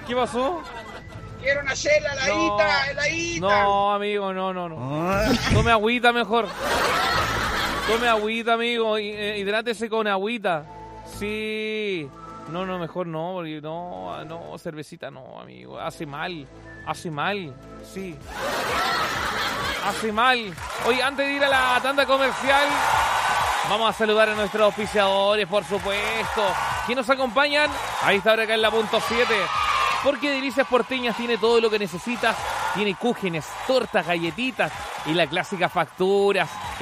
¿Qué pasó? Quiero una chela, heladita. No, amigo, no. Tome agüita mejor. Tome agüita, amigo. Hidrátese con agüita. Sí. No, mejor no, porque no, cervecita no, amigo. Hace mal, sí. Hace mal. Oye, antes de ir a la tanda comercial, vamos a saludar a nuestros auspiciadores, por supuesto, que nos acompañan a esta hora acá en la punto 7. Porque Delicias Porteñas tiene todo lo que necesitas. Tiene cúgenes, tortas, galletitas y las clásicas facturas.